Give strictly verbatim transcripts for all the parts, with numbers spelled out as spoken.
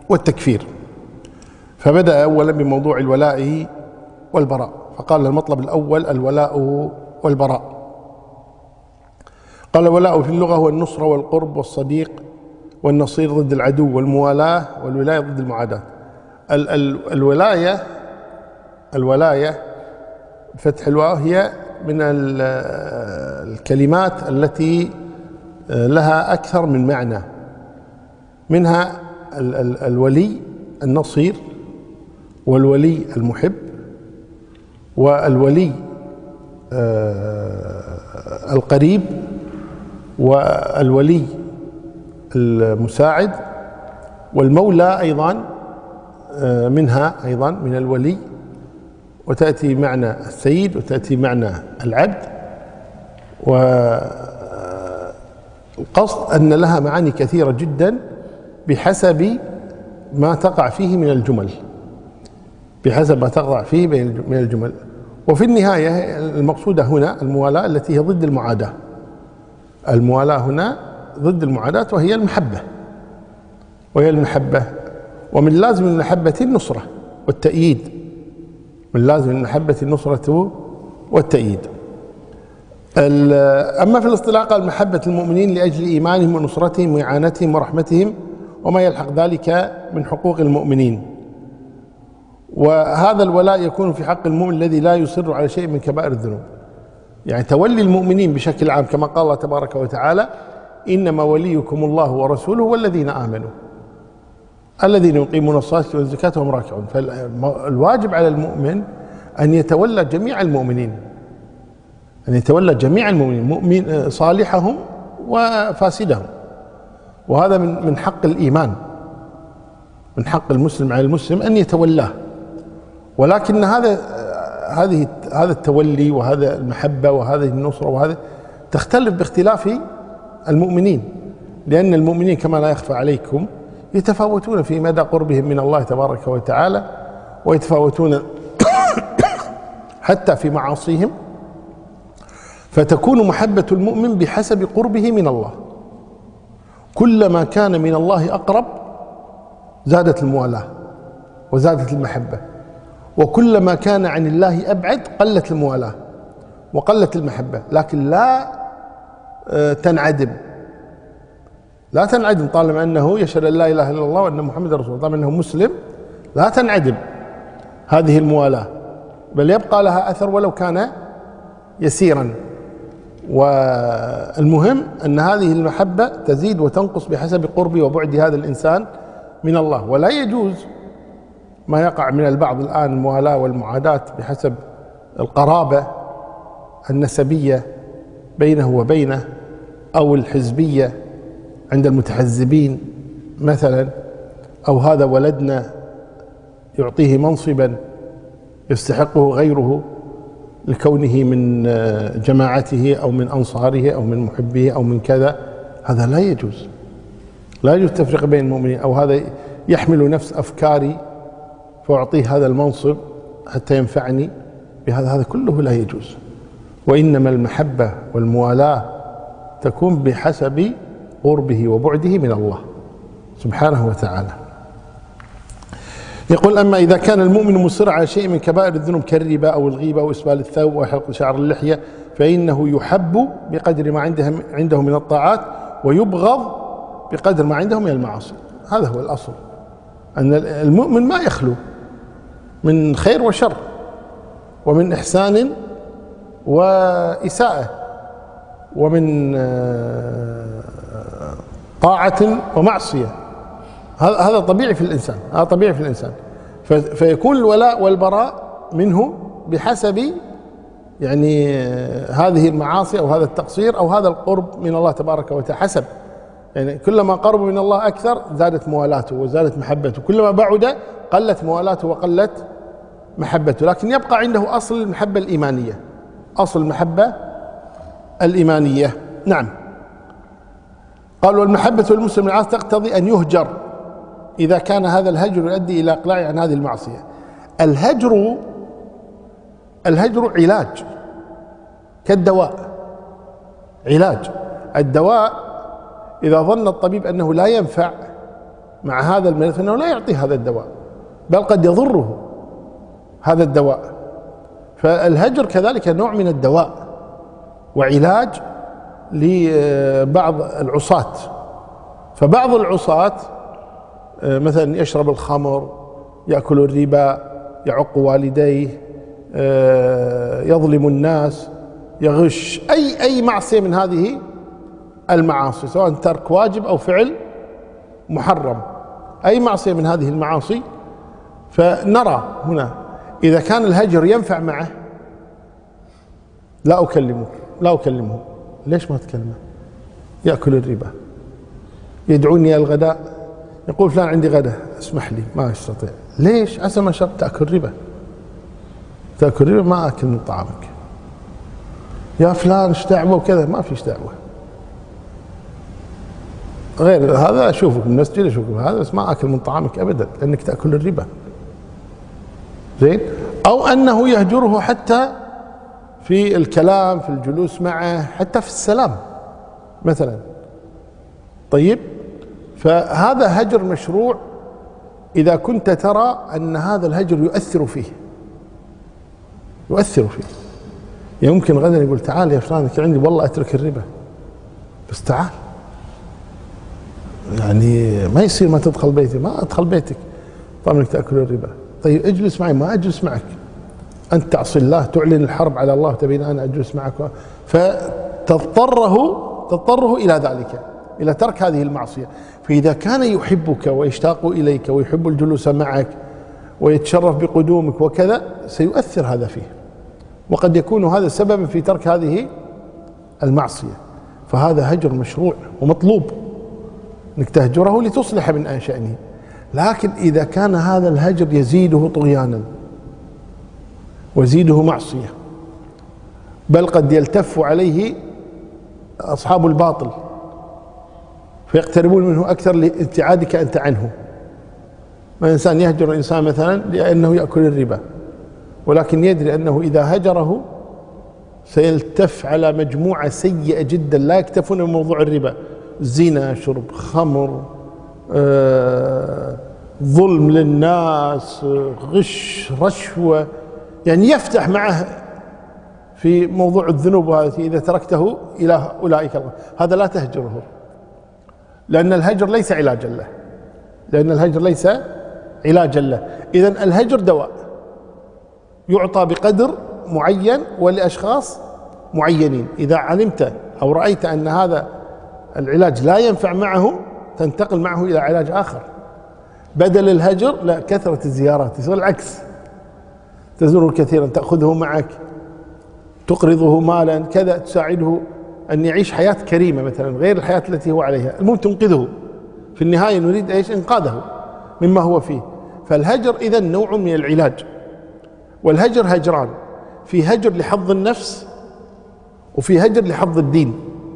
والتكفير. فبدأ أولا بموضوع الولاء والبراء، فقال المطلب الأول الولاء والبراء. قال الولاء في اللغة هو النصرة والقرب والصديق والنصير ضد العدو، والموالاة والولاية ضد المعاداة. ال ال الولاية الولاية فتح الواو هي من الكلمات التي لها أكثر من معنى، منها ال ال الولي النصير، والولي المحب، والولي القريب، والولي المساعد، والمولى أيضا منها أيضا من الولي، وتأتي معنى السيد وتأتي معنى العبد. والقصد أن لها معاني كثيرة جدا بحسب ما تقع فيه من الجمل، بحسب ما تقع فيه من الجمل. وفي النهاية المقصودة هنا الموالاة التي هي ضد المعاداة. الموالاة هنا ضد المعاداة وهي المحبة، وهي المحبة. ومن لازم المحبة النصرة والتأييد، من لازم المحبة النصرة والتأييد. أما في الاصطلاح قال محبة المؤمنين لأجل إيمانهم ونصرتهم وإعانتهم ورحمتهم وما يلحق ذلك من حقوق المؤمنين. وهذا الولاء يكون في حق المؤمن الذي لا يصر على شيء من كبائر الذنوب، يعني تولي المؤمنين بشكل عام، كما قال الله تبارك وتعالى إنما وليكم الله ورسوله والذين آمنوا الذين يقيمون الصلاة والزكاة وهم راكعون. فالواجب على المؤمن أن يتولى جميع المؤمنين، أن يتولى جميع المؤمنين، مؤمن صالحهم وفاسدهم. وهذا من من حق الإيمان، من حق المسلم على المسلم أن يتولاه. ولكن هذا هذه هذا التولي وهذا المحبة وهذه النصرة وهذا تختلف باختلاف المؤمنين، لأن المؤمنين كما لا يخفى عليكم يتفاوتون في مدى قربهم من الله تبارك وتعالى، ويتفاوتون حتى في معاصيهم. فتكون محبة المؤمن بحسب قربه من الله، كلما كان من الله أقرب زادت الموالاة وزادت المحبة، وكلما كان عن الله أبعد قلت الموالاة وقلت المحبة. لكن لا تنعدم، لا تنعدم طالما أنه يشهد أن لا إله إلا الله وأن محمد رسول الله، طالما أنه مسلم لا تنعدم هذه الموالاة، بل يبقى لها أثر ولو كان يسيرا. والمهم أن هذه المحبة تزيد وتنقص بحسب قرب وبعد هذا الإنسان من الله. ولا يجوز ما يقع من البعض الآن الموالاة والمعاداة بحسب القرابة النسبية بينه وبينه، أو الحزبية عند المتحزبين مثلا، أو هذا ولدنا يعطيه منصبا يستحقه غيره لكونه من جماعته أو من أنصاره أو من محبيه أو من كذا. هذا لا يجوز، لا يجوز تفرق بين المؤمنين. أو هذا يحمل نفس أفكاري فأعطيه هذا المنصب حتى ينفعني بهذا، هذا كله لا يجوز. وإنما المحبة والموالاة تكون بحسب قربه وبعده من الله سبحانه وتعالى. يقول أما إذا كان المؤمن مصر على شيء من كبائر الذنوب كالربا أو الغيبة أو إسبال الثوب وحلق شعر اللحية فإنه يحب بقدر ما عنده عنده من الطاعات، ويبغض بقدر ما عنده من المعاصي. هذا هو الأصل، أن المؤمن ما يخلو من خير وشر، ومن إحسان وإساءة، ومن طاعة ومعصية. هذا طبيعي في الإنسان، هذا طبيعي في الإنسان. فيكون الولاء والبراء منه بحسب يعني هذه المعاصي أو هذا التقصير أو هذا القرب من الله تبارك وتعالى، حسب يعني كلما قرب من الله أكثر زادت موالاته وزادت محبته، كلما بعد قلت موالاته وقلت محبته. لكن يبقى عنده أصل المحبة الإيمانية، أصل المحبة الإيمانية. نعم. قال والمحبة المسلم العاصي تقتضي أن يهجر إذا كان هذا الهجر يؤدي إلى إقلاعه عن هذه المعصية. الهجر الهجر علاج كالدواء، علاج. الدواء إذا ظن الطبيب أنه لا ينفع مع هذا المريض فإنه لا يعطيه هذا الدواء، بل قد يضره هذا الدواء. فالهجر كذلك نوع من الدواء وعلاج لبعض العصاة. فبعض العصاة مثلا يشرب الخمر، يأكل الربا، يعق والديه، يظلم الناس، يغش، أي أي معصية من هذه المعاصي، سواء ترك واجب أو فعل محرم، أي معصية من هذه المعاصي. فنرى هنا إذا كان الهجر ينفع معه لا أكلمه لا أكلمه ليش ما تكلمه؟ يأكل الربا، يدعوني الغداء، يقول فلان عندي غداء اسمح لي ما أستطيع. ليش؟ عسى ما شربت تأكل ربا، تأكل ربا ما أكل من طعامك. يا فلان ايش دعوة وكذا، ما فيش دعوة، غير هذا أشوفك بالمسجد أشوفك هذا، بس ما أكل من طعامك أبدا لأنك تأكل الربا. زين؟ أو أنه يهجره حتى في الكلام، في الجلوس معه، حتى في السلام مثلا. طيب، فهذا هجر مشروع إذا كنت ترى أن هذا الهجر يؤثر فيه يؤثر فيه يمكن غدا يقول تعال يا فلان عندي والله أترك الربا، بس تعال، يعني ما يصير ما تدخل بيتي، ما أدخل بيتك طالما انك تأكل الربا. طيب اجلس معي، ما أجلس معك، أنت تعصي الله، تعلن الحرب على الله، تبين أنا أجلس معك، فتضطره تضطره إلى ذلك، إلى ترك هذه المعصية. فإذا كان يحبك ويشتاق إليك ويحب الجلوس معك ويتشرف بقدومك وكذا، سيؤثر هذا فيه، وقد يكون هذا سببا في ترك هذه المعصية. فهذا هجر مشروع ومطلوب انك تهجره لتصلح من شأنه. لكن إذا كان هذا الهجر يزيده طغيانا ويزيده معصية، بل قد يلتف عليه أصحاب الباطل فيقتربون منه أكثر لابتعادك أنت عنه. ما إنسان يهجر إنسان مثلا لأنه يأكل الربا، ولكن يدري أنه إذا هجره سيلتف على مجموعة سيئة جدا لا يكتفون من موضوع الربا، زنا، شرب خمر، آه، ظلم للناس، غش، رشوة، يعني يفتح معه في موضوع الذنوب هذه. إذا تركته إلى أولئك الله، هذا لا تهجره، لأن الهجر ليس علاجا له لأن الهجر ليس علاجا له. إذن الهجر دواء يعطى بقدر معين ولأشخاص معينين. إذا علمت أو رأيت أن هذا العلاج لا ينفع معه، تنتقل معه إلى علاج آخر. بدل الهجر لا، كثرة الزيارات، يصير العكس، تزوره كثيرا، تأخذه معك، تقرضه مالا كذا، تساعده أن يعيش حياة كريمة مثلا غير الحياة التي هو عليها. المهم تنقذه، في النهاية نريد إيش؟ إنقاذه مما هو فيه. فالهجر إذن نوع من العلاج. والهجر هجران، في هجر لحظ النفس وفي هجر لحظ الدين.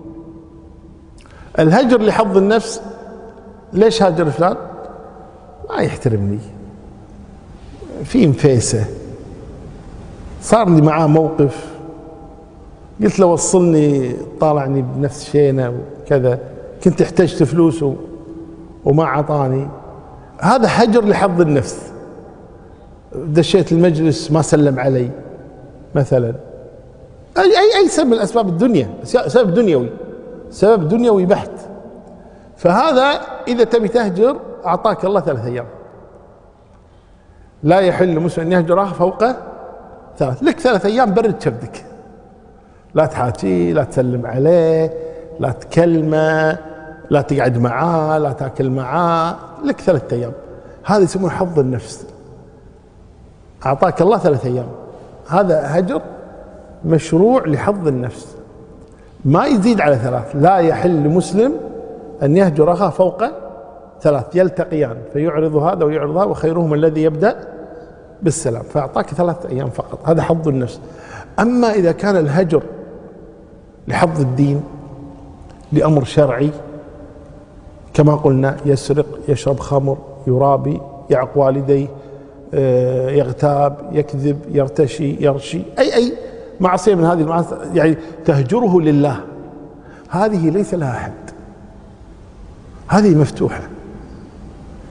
الهجر لحظ النفس، ليش هاجر فلان؟ ما يحترمني، في مفيسة، صار لي معاه موقف، قلت له وصلني طالعني بنفس شينه وكذا، كنت احتجت فلوس وما عطاني. هذا هجر لحظ النفس. دشيت المجلس ما سلم علي مثلا، اي اي اي سبب من اسباب الدنيا، سبب دنيوي سبب دنيوي بحت. فهذا اذا تبي تهجر اعطاك الله ثلاث ايام. لا يحل مسلم ان يهجر فوق ثلاث، لك ثلاث ايام برد كبدك، لا تحاكيه، لا تسلم عليه، لا تكلمه، لا تقعد معاه، لا تاكل معاه، لك ثلاث ايام. هذا يسمونه حظ النفس، اعطاك الله ثلاث ايام. هذا هجر مشروع لحظ النفس، ما يزيد على ثلاث. لا يحل لمسلم ان يهجر اخاه فوق ثلاث، يلتقيان فيعرض هذا ويعرض هذا، وخيرهم الذي يبدأ بالسلام. فاعطاك ثلاث ايام فقط، هذا حظ النفس. اما اذا كان الهجر لحظ الدين، لأمر شرعي كما قلنا، يسرق، يشرب خمر، يرابي، يعق والديه، يغتاب، يكذب، يرتشي، يرشي، أي أي معصية من هذه المعاصي، يعني تهجره لله، هذه ليس لها حد، هذه مفتوحة.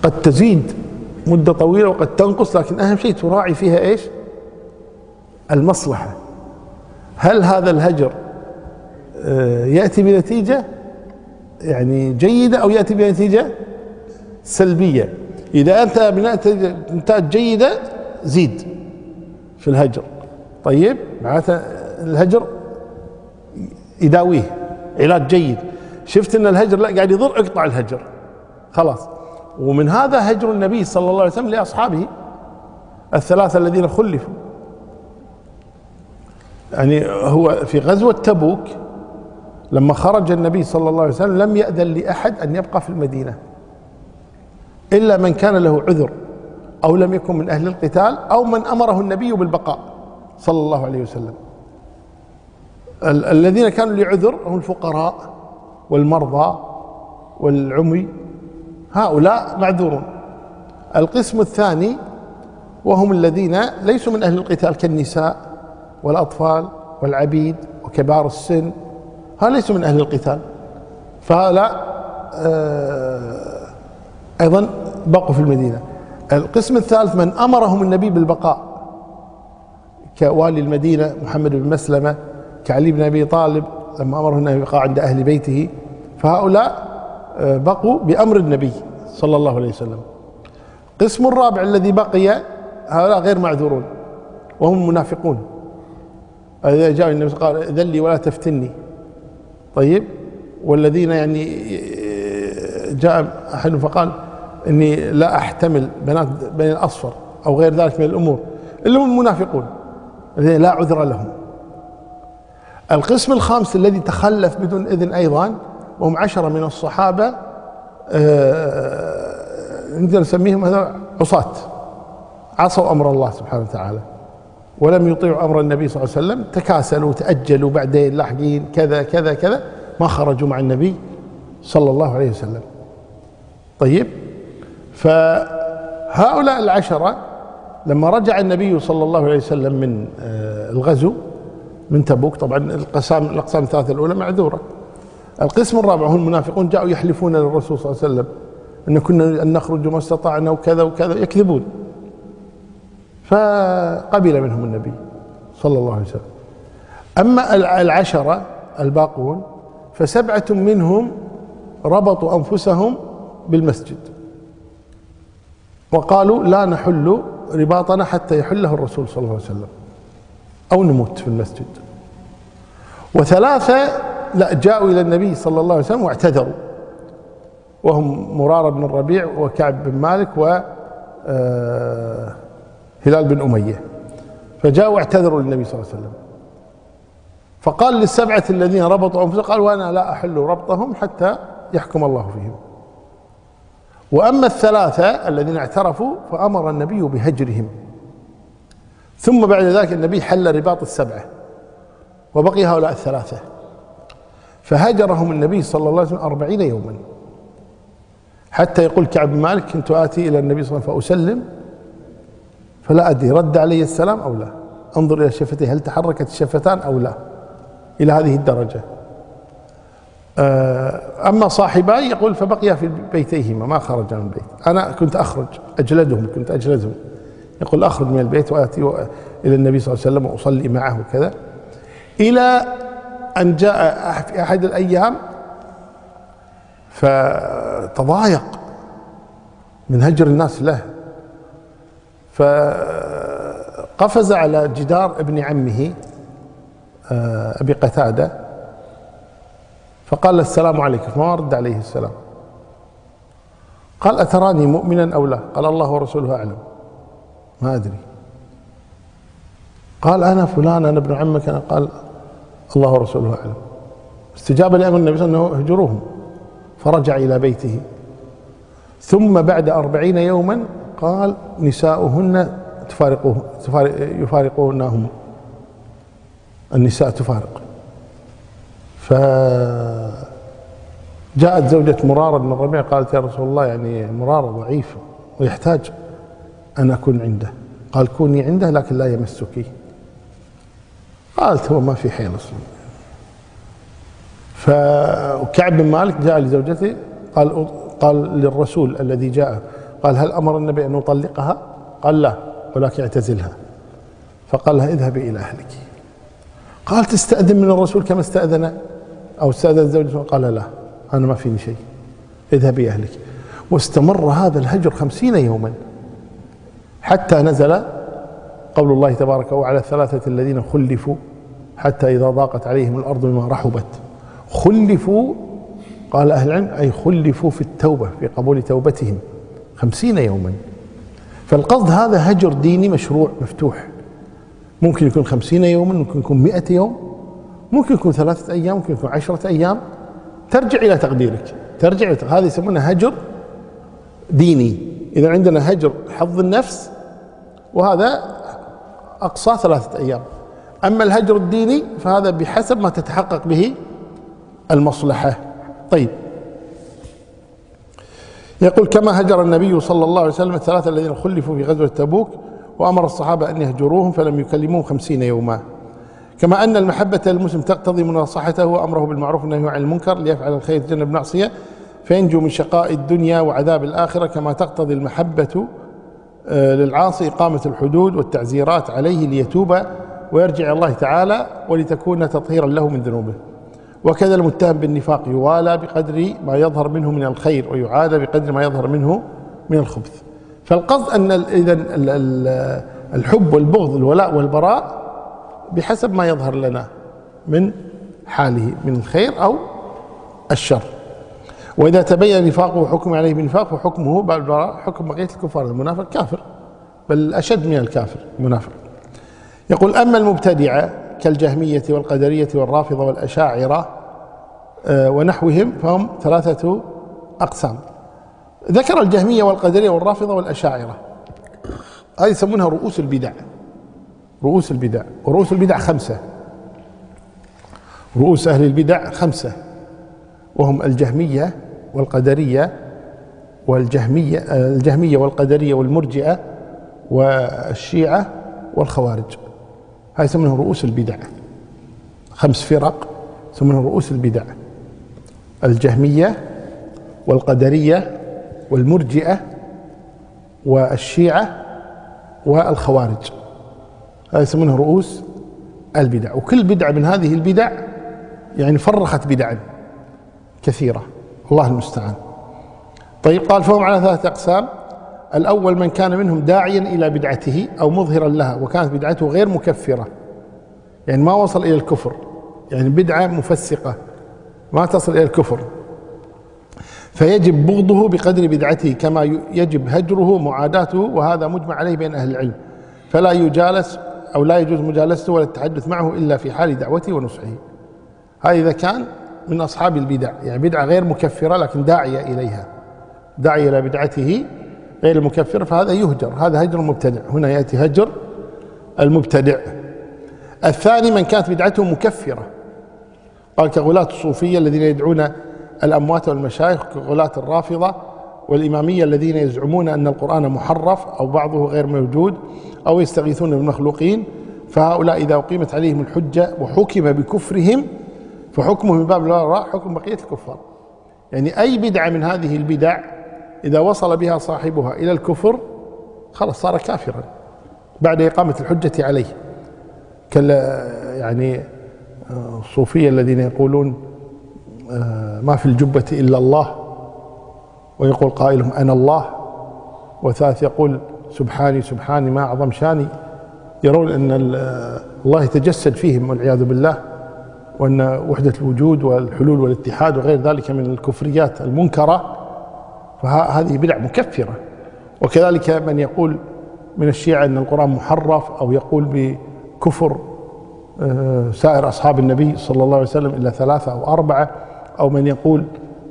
قد تزيد مدة طويلة وقد تنقص، لكن أهم شيء تراعي فيها إيش؟ المصلحة. هل هذا الهجر يأتي بنتيجة يعني جيدة أو يأتي بنتيجة سلبية؟ إذا أنت بنتائج جيدة زيد في الهجر، طيب معناته الهجر يداويه، علاج جيد. شفت أن الهجر لا قاعد يضر، اقطع الهجر خلاص. ومن هذا هجر النبي صلى الله عليه وسلم لأصحابه الثلاثة الذين خلفوا. يعني هو في غزوة تبوك لما خرج النبي صلى الله عليه وسلم لم يأذن لأحد أن يبقى في المدينة إلا من كان له عذر أو لم يكن من أهل القتال أو من أمره النبي بالبقاء صلى الله عليه وسلم. ال الذين كانوا لعذر هم الفقراء والمرضى والعمي، هؤلاء معذورون. القسم الثاني وهم الذين ليسوا من أهل القتال كالنساء والأطفال والعبيد وكبار السن، هؤلاء ليسوا من أهل القتال، فهؤلاء آه أيضا بقوا في المدينة. القسم الثالث من أمرهم النبي بالبقاء كوالي المدينة محمد بن مسلمة، كعلي بن أبي طالب لما أمره النبي بالبقاء عند أهل بيته، فهؤلاء آه بقوا بأمر النبي صلى الله عليه وسلم. القسم الرابع الذي بقي هؤلاء غير معذورون وهم المنافقون. إذا جاء النبي قال إذن لي ولا تفتني، طيب، والذين يعني جاء أحد فقال إني لا أحتمل بنات بني الأصفر أو غير ذلك من الأمور، اللي هم المنافقون الذين لا عذر لهم. القسم الخامس الذي تخلف بدون إذن أيضا وهم عشرة من الصحابة، نقدر نسميهم هذا عصاة، عصوا أمر الله سبحانه وتعالى ولم يطيعوا أمر النبي صلى الله عليه وسلم، تكاسلوا تأجلوا بعدين لاحقين كذا كذا كذا، ما خرجوا مع النبي صلى الله عليه وسلم. طيب، فهؤلاء العشرة لما رجع النبي صلى الله عليه وسلم من الغزو من تبوك، طبعا القسام الأقسام الثلاثة الأولى معذورة. القسم الرابع هم المنافقون، جاءوا يحلفون للرسول صلى الله عليه وسلم أن كنا أن نخرج ما استطعنا وكذا وكذا، يكذبون، فقبل منهم النبي صلى الله عليه وسلم. أما العشرة الباقون فسبعة منهم ربطوا أنفسهم بالمسجد وقالوا لا نحل رباطنا حتى يحله الرسول صلى الله عليه وسلم أو نموت في المسجد. وثلاثة لا جاءوا إلى النبي صلى الله عليه وسلم واعتذروا، وهم مرارة بن الربيع وكعب بن مالك وهلال بن أمية، فجاءوا واعتذروا للنبي صلى الله عليه وسلم، فقال للسبعة الذين ربطوا أنفسهم قال وأنا لا أحل ربطهم حتى يحكم الله فيهم. وأما الثلاثة الذين اعترفوا فأمر النبي بهجرهم، ثم بعد ذلك النبي حل رباط السبعة وبقي هؤلاء الثلاثة، فهجرهم النبي صلى الله عليه وسلم أربعين يوما، حتى يقول كعب بن مالك كنت آتي إلى النبي صلى الله عليه وسلم فأسلم فلا أدري رد علي السلام أو لا، انظر إلى شفتيه هل تحركت الشفتان أو لا، إلى هذه الدرجة. أما صاحباي يقول فبقيا في بيتيهما ما خرجا من البيت، أنا كنت أخرج أجلدهم كنت أجلدهم، يقول أخرج من البيت وآتي إلى النبي صلى الله عليه وسلم وأصلي معه وكذا، إلى أن جاء في أحد الأيام فتضايق من هجر الناس له، فقفز على جدار ابن عمه أبي قتادة فقال السلام عليكم، فما رد عليه السلام. قال أتراني مؤمنا أو لا؟ قال الله ورسوله أعلم، ما أدري. قال أنا فلان أنا ابن عمك أنا، قال الله ورسوله أعلم. استجاب لأمر النبي صلى الله عليه وسلم أنه هجروهم، فرجع إلى بيته. ثم بعد أربعين يوما قال نساؤهن تفارقوه يفارقونهم، النساء تفارق. فجاءت زوجة مرارة بن الربيع قالت يا رسول الله يعني مرارة ضعيف ويحتاج أن أكون عنده، قال كوني عنده لكن لا يمسك. قالت هو ما في حيل أصلا. فكعب بن مالك جاء لزوجته قال قال للرسول الذي جاء قال هل أمر النبي أن يطلقها؟ قال لا، ولكن اعتزلها. فقال لها اذهبي إلى أهلك. قال تستأذن من الرسول كما استأذن أو استأذن زوجته؟ قال لا، أنا ما فيني شيء، اذهبي أهلك. واستمر هذا الهجر خمسين يوما حتى نزل قول الله تبارك وعلى الثلاثة الذين خلفوا حتى إذا ضاقت عليهم الأرض بما رحبت. خلفوا قال أهل العلم أي خلفوا في التوبة، في قبول توبتهم خمسين يوما. فالقصد هذا هجر ديني مشروع مفتوح، ممكن يكون خمسين يوما، ممكن يكون مئة يوم، ممكن يكون ثلاثة أيام، ممكن يكون عشرة أيام، ترجع إلى تقديرك، ترجع إلى هذا يسمونه هجر ديني. إذا عندنا هجر حظ النفس وهذا أقصى ثلاثة أيام. أما الهجر الديني فهذا بحسب ما تتحقق به المصلحة. طيب، يقول كما هجر النبي صلى الله عليه وسلم الثلاثة الذين خلفوا في غزوة تبوك وأمر الصحابة أن يهجروهم فلم يكلموهم خمسين يوما. كما أن المحبة للمسلم تقتضي مناصحته وأمره بالمعروف والنهي عن المنكر ليفعل الخير يتجنب المعصية فينجو من شقاء الدنيا وعذاب الآخرة، كما تقتضي المحبة للعاصي إقامة الحدود والتعزيرات عليه ليتوب ويرجع الله تعالى ولتكون تطهيرا له من ذنوبه. وكذا المتهم بالنفاق يوالى بقدر ما يظهر منه من الخير ويعادى بقدر ما يظهر منه من الخبث. فالقصد أن إذن الحب والبغض الولاء والبراء بحسب ما يظهر لنا من حاله من الخير أو الشر. وإذا تبين نفاقه وحكم عليه بالنفاق وحكمه بالبراء حكم بقية الكفار. المنافق كافر، بل أشد من الكافر المنافق. يقول أما المبتدعة كالجهمية والقدرية والرافضة والأشاعرة ونحوهم فهم ثلاثة أقسام. ذكر الجهمية والقدرية والرافضة والأشاعرة، هذه يسمونها رؤوس البدع. رؤوس البدع، ورؤوس البدع خمسة. رؤوس أهل البدع خمسة، وهم الجهمية والقدرية والجهمية الجهمية والقدرية والمرجئة والشيعة والخوارج. هاي يسمونها رؤوس البدع، خمس فرق يسمونها رؤوس البدع: الجهمية والقدرية والمرجئة والشيعة والخوارج. هاي يسمونها رؤوس البدع. وكل بدعة من هذه البدع يعني فرخت بدعا كثيرة، الله المستعان. طيب، قال فهم على ثلاثة أقسام: الأول من كان منهم داعيا إلى بدعته أو مظهرا لها وكانت بدعته غير مكفرة، يعني ما وصل إلى الكفر، يعني بدعة مفسقة ما تصل إلى الكفر، فيجب بغضه بقدر بدعته كما يجب هجره معاداته، وهذا مجمع عليه بين أهل العلم، فلا يجالس أو لا يجوز مجالسته ولا التحدث معه إلا في حال دعوته ونصحه. هذا إذا كان من أصحاب البدع، يعني بدعة غير مكفرة لكن داعية إليها، داعية إلى بدعته غير المكفر، فهذا يهجر، هذا هجر المبتدع. هنا يأتي هجر المبتدع. الثاني من كانت بدعته مكفرة، قال كغلاة الصوفية الذين يدعون الأموات والمشايخ، كغلاة الرافضة والإمامية الذين يزعمون أن القرآن محرف أو بعضه غير موجود أو يستغيثون بالمخلوقين، فهؤلاء إذا أقيمت عليهم الحجة وحكم بكفرهم فحكمه من باب الوراء حكم بقية الكفار. يعني أي بدعة من هذه البدع إذا وصل بها صاحبها إلى الكفر خلاص صار كافرا بعد إقامة الحجة عليه، كال يعني الصوفية الذين يقولون ما في الجبة إلا الله، ويقول قائلهم أنا الله، وثالث يقول سبحاني سبحاني ما أعظم شاني، يرون أن الله يتجسد فيهم والعياذ بالله، وأن وحدة الوجود والحلول والاتحاد وغير ذلك من الكفريات المنكرة، فهذه بدع مكفرة. وكذلك من يقول من الشيعة أن القرآن محرف أو يقول بكفر سائر أصحاب النبي صلى الله عليه وسلم إلا ثلاثة أو أربعة، أو من يقول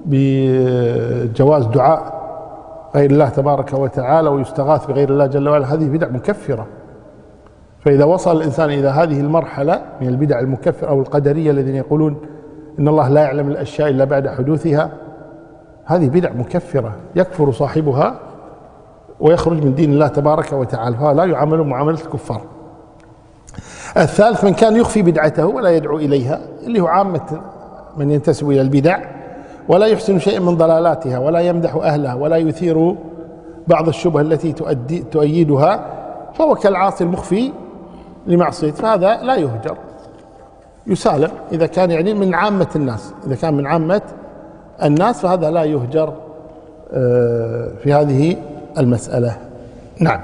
بجواز دعاء غير الله تبارك وتعالى ويستغاث بغير الله جل وعلا، هذه بدع مكفرة. فإذا وصل الإنسان إلى هذه المرحلة من البدع المكفرة، أو القدرية الذين يقولون إن الله لا يعلم الأشياء إلا بعد حدوثها، هذه بدع مكفرة يكفر صاحبها ويخرج من دين الله تبارك وتعالى، فلا يعامل معاملة الكفار. الثالث من كان يخفي بدعته ولا يدعو إليها، اللي هو عامة من ينتسب إلى البدع، ولا يحسن شيئا من ضلالاتها ولا يمدح أهلها ولا يثير بعض الشبه التي تؤدي تؤيدها، فهو كالعاصي المخفي لمعصية، فهذا لا يهجر، يسالم إذا كان يعني من عامة الناس. إذا كان من عامة الناس فهذا لا يهجر في هذه المسألة. نعم.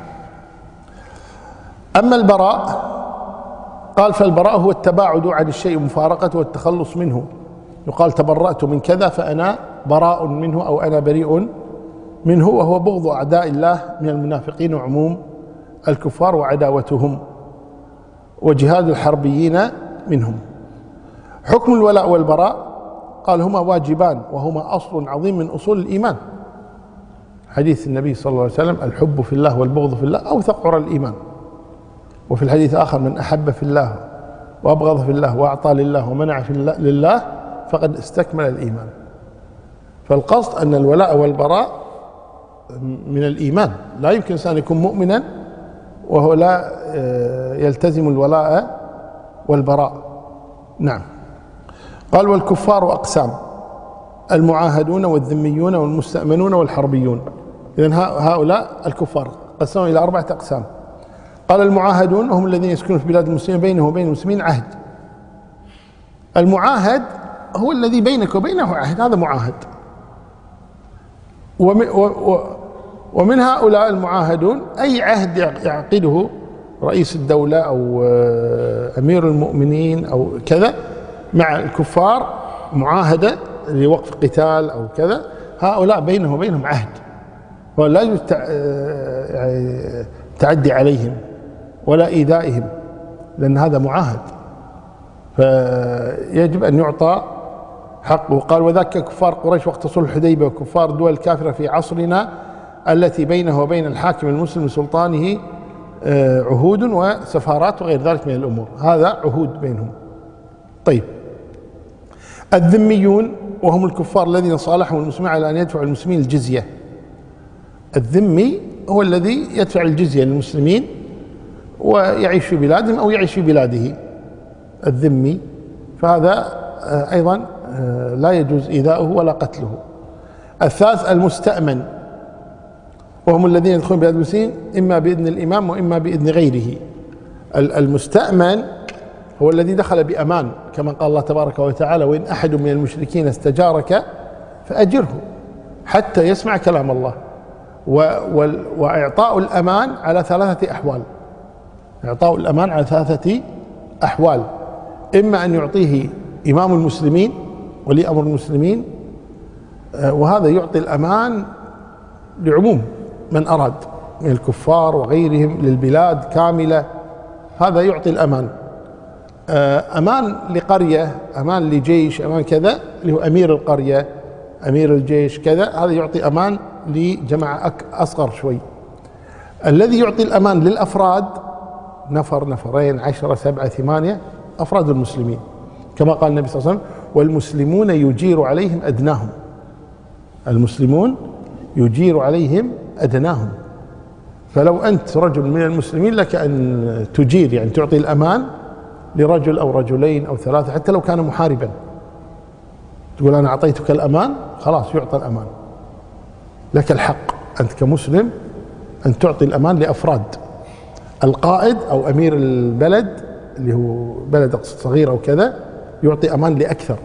أما البراء قال فالبراء هو التباعد عن الشيء ومفارقته والتخلص منه. يقال تبرأت من كذا فأنا براء منه أو أنا بريء منه، وهو بغض أعداء الله من المنافقين وعموم الكفار وعداوتهم وجهاد الحربيين منهم. حكم الولاء والبراء قال هما واجبان وهما أصل عظيم من أصول الإيمان. حديث النبي صلى الله عليه وسلم الحب في الله والبغض في الله أوثق عرى الإيمان. وفي الحديث آخر من أحب في الله وأبغض في الله وأعطى لله ومنع في الله لله فقد استكمل الإيمان. فالقصد أن الولاء والبراء من الإيمان. لا يمكن إنسان يكون مؤمنا وهو لا يلتزم الولاء والبراء. نعم. قال والكفار أقسام: المعاهدون والذميون والمستأمنون والحربيون. إذن هؤلاء الكفار قسموا إلى أربعة أقسام. قال المعاهدون هم الذين يسكنون في بلاد المسلمين بينه وبين المسلمين عهد. المعاهد هو الذي بينك وبينه عهد، هذا معاهد. ومن هؤلاء المعاهدون أي عهد يعقده رئيس الدولة أو أمير المؤمنين أو كذا مع الكفار، معاهدة لوقف قتال أو كذا، هؤلاء بينه وبينهم عهد، ولا يجوز تعدي عليهم ولا إيذائهم، لأن هذا معاهد، فيجب أن يعطى حقه. قال وذاك كفار قريش وقت صلح الحديبية وكفار الدول الكافرة في عصرنا التي بينه وبين الحاكم المسلم سلطانه عهود وسفارات وغير ذلك من الأمور، هذا عهود بينهم. طيب، الذميون وهم الكفار الذين صالحهم المسلمين على أن يدفعوا المسلمين الجزية. الذمي هو الذي يدفع الجزية للمسلمين ويعيش في بلادهم أو يعيش في بلاده، الذمي، فهذا أيضا لا يجوز إيذاؤه ولا قتله. الثالث المستأمن وهم الذين يدخلون بلاد المسلمين إما بإذن الإمام وإما بإذن غيره. المستأمن هو الذي دخل بأمان، كما قال الله تبارك وتعالى وإن أحد من المشركين استجارك فأجره حتى يسمع كلام الله. وإعطاء الأمان على ثلاثة أحوال. إعطاء الأمان على ثلاثة أحوال: إما أن يعطيه إمام المسلمين ولي أمر المسلمين، وهذا يعطي الأمان لعموم من أراد من الكفار وغيرهم للبلاد كاملة، هذا يعطي الأمان. أمان لقرية، أمان لجيش، أمان كذا، اللي هو أمير القرية، أمير الجيش كذا، هذا يعطي أمان لجماعة أصغر شوي. الذي يعطي الأمان للأفراد، نفر نفرين عشرة سبعة ثمانية، أفراد المسلمين، كما قال النبي صلى الله عليه وسلم والمسلمون يجير عليهم أدناهم. المسلمون يجير عليهم أدناهم. فلو أنت رجل من المسلمين لك أن تجير، يعني تعطي الأمان لرجل أو رجلين أو ثلاثة، حتى لو كان محاربا، تقول أنا أعطيتك الأمان، خلاص يعطى الأمان. لك الحق أنت كمسلم أن تعطي الأمان لأفراد. القائد أو أمير البلد اللي هو بلد صغير أو كذا يعطي أمان لأكثر.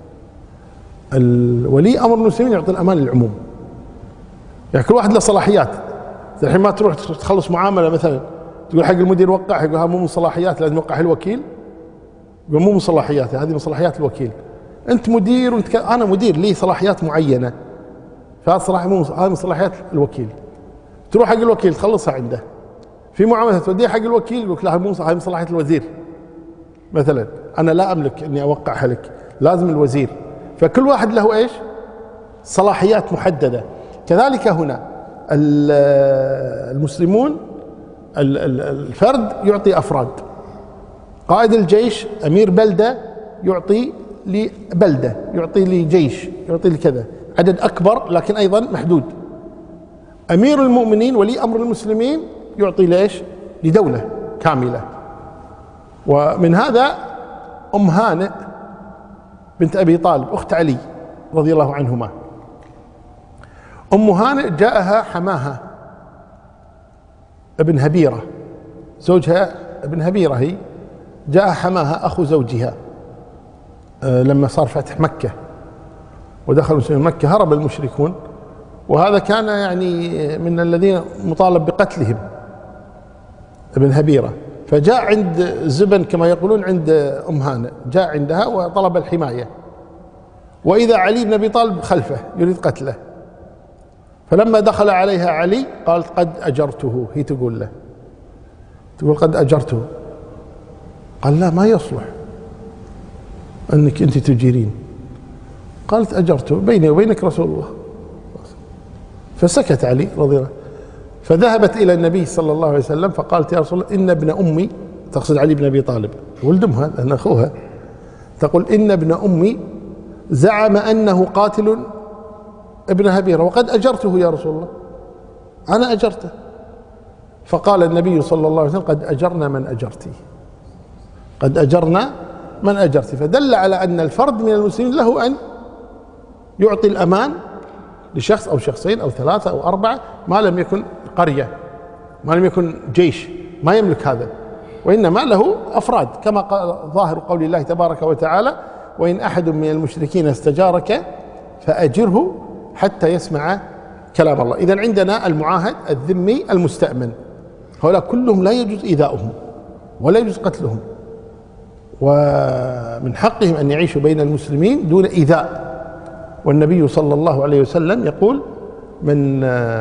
الولي أمر المسلمين يعطي الأمان للعموم. يعني كل واحد له صلاحيات. الحين ما تروح تخلص معاملة مثلا تقول حق المدير وقع، يقول ها مو من صلاحيات، لازم يوقع الوكيل، يقول مو من صلاحياتي، هذه من صلاحيات الوكيل. أنت مدير وأنت ك... أنا مدير لي صلاحيات معينة، فهذا صلاحية مو هذه من صلاحيات الوكيل. تروح حق الوكيل تخلصها عنده. في معاملة توديها حق الوكيل يقول لا مو هذه من صلاحية الوزير مثلا، أنا لا أملك إني أوقعها لك، لازم الوزير. فكل واحد له إيش؟ صلاحيات محددة. كذلك هنا المسلمون الفرد يعطي أفراد. قائد الجيش أمير بلدة يعطي لبلدة، يعطي لجيش، يعطي لكذا، عدد أكبر لكن أيضا محدود. أمير المؤمنين ولي أمر المسلمين يعطي ليش؟ لدولة كاملة. ومن هذا أم هانئ بنت أبي طالب أخت علي رضي الله عنهما. أم هانئ جاءها حماها ابن هبيرة، زوجها ابن هبيرة هي، جاء حماها أخو زوجها لما صار فتح مكة ودخل المسلمين مكة، هرب المشركون، وهذا كان يعني من الذين مطالب بقتلهم ابن هبيرة، فجاء عند زبن كما يقولون عند أم هانة، جاء عندها وطلب الحماية، وإذا علي بن أبي طالب خلفه يريد قتله، فلما دخل عليها علي قالت قد أجرته، هي تقول له، تقول قد أجرته، قال لا ما يصلح أنك أنت تجيرين، قالت أجرته بيني وبينك رسول الله، فسكت علي رضي الله، فذهبت إلى النبي صلى الله عليه وسلم فقالت يا رسول الله إن ابن أمي، تقصد علي بن أبي طالب ولد أمها لأن أخوها، تقول إن ابن أمي زعم أنه قاتل ابن هبيرة وقد أجرته يا رسول الله، أنا أجرته، فقال النبي صلى الله عليه وسلم قد أجرنا من أجرتي، قد أجرنا من أجرتي، فدل على أن الفرد من المسلمين له أن يعطي الأمان لشخص أو شخصين أو ثلاثة أو أربعة، ما لم يكن قرية، ما لم يكن جيش، ما يملك هذا، وإنما له أفراد، كما قال ظاهر قول الله تبارك وتعالى وإن أحد من المشركين استجارك فأجره حتى يسمع كلام الله. إذن عندنا المعاهد الذمي المستأمن، هؤلاء كلهم لا يجوز إيذاؤهم ولا يجوز قتلهم، ومن حقهم أن يعيشوا بين المسلمين دون إيذاء، والنبي صلى الله عليه وسلم يقول من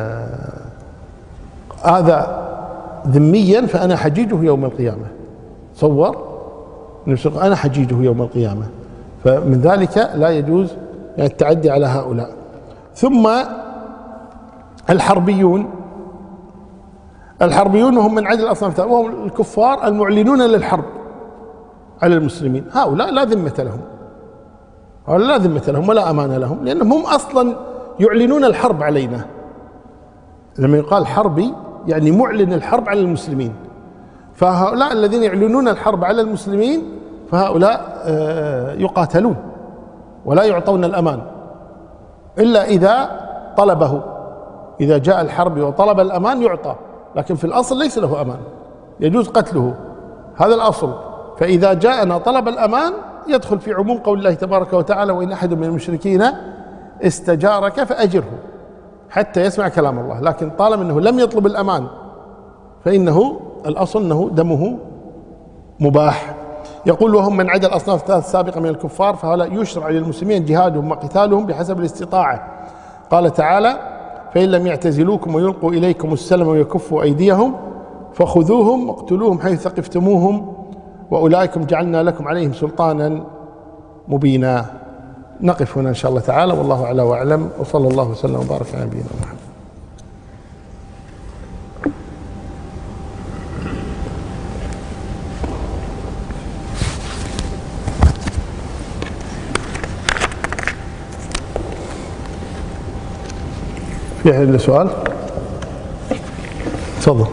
آذى ذميا فأنا حجيجه يوم القيامة، صور أنا حجيجه يوم القيامة، فمن ذلك لا يجوز يعني التعدي على هؤلاء. ثم الحربيون، الحربيون هم من عدد الأصناف، وهم الكفار المعلنون للحرب على المسلمين، هؤلاء لا ذمة لهم، هؤلاء لا ذمة لهم ولا أمان لهم، لأنهم هم أصلا يعلنون الحرب علينا. لما يقال حربي يعني معلن الحرب على المسلمين، فهؤلاء الذين يعلنون الحرب على المسلمين فهؤلاء يقاتلون ولا يعطون الأمان إلا إذا طلبه، إذا جاء الحربي وطلب الأمان يعطى، لكن في الأصل ليس له أمان، يجوز قتله، هذا الأصل. فإذا جاءنا طلب الأمان يدخل في عموم قول الله تبارك وتعالى وإن أحد من المشركين استجارك فأجره حتى يسمع كلام الله، لكن طالما أنه لم يطلب الأمان فإنه الأصل أنه دمه مباح. يقول وهم من عدا الأصناف الثلاث السابقة من الكفار فهؤلاء يشرع للمسلمين جهادهم وقتالهم بحسب الاستطاعة. قال تعالى فإن لم يعتزلوكم ويلقوا إليكم السلم ويكفوا أيديهم فخذوهم واقتلوهم حيث ثقفتموهم وأولئكم جعلنا لكم عليهم سلطانا مبينا. نقف هنا إن شاء الله تعالى، والله أعلى وأعلم، وصلى الله وسلم وبارك على نبينا محمد. في أحد عنده سؤال؟ تفضل.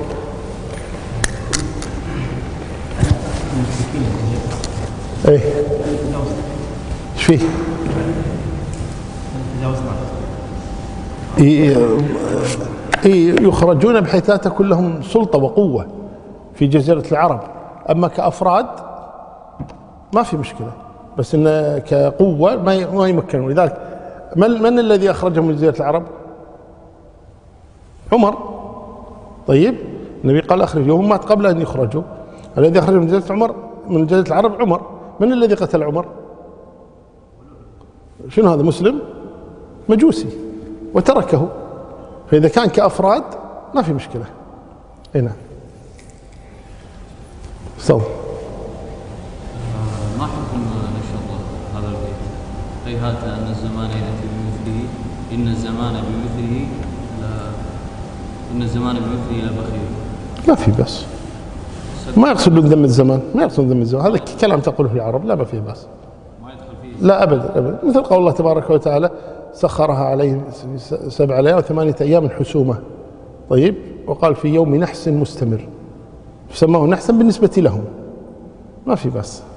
ايه ايش فيه؟ يخرجون بحيث لا تكون لهم سلطة وقوة في جزيرة العرب، أما كأفراد ما في مشكلة، بس إن كقوة ما يمكنون. لذلك من, من الذي أخرجهم من جزيرة العرب؟ عمر. طيب النبي قال أخرجوهم، مات قبل أن يخرجوا. الذي أخرجهم من جزيرة عمر من جزيرة العرب عمر. من الذي قتل عمر؟ شنو هذا؟ مسلم مجوسي وتركه، فإذا كان كأفراد ما في مشكلة. هنا صل ما حكم نشاط هذا البيت؟ هيهات أن الزمان يأتي بمثله، إن الزمان بمثله لا إن الزمان بمثله لا بخير. ما في بس، ما يقصدون ذم الزمان، ما يقصدون ذم الزمان، هذا كلام تقوله في العرب، لا ما فيه بس، ما يدخل فيه. لا أبدا أبدا، مثل قول الله تبارك وتعالى سخرها عليهم سبع ليال وثمانية أيام حسومة. طيب وقال في يوم نحس مستمر، فسماه نحسا بالنسبة لهم، ما في بس.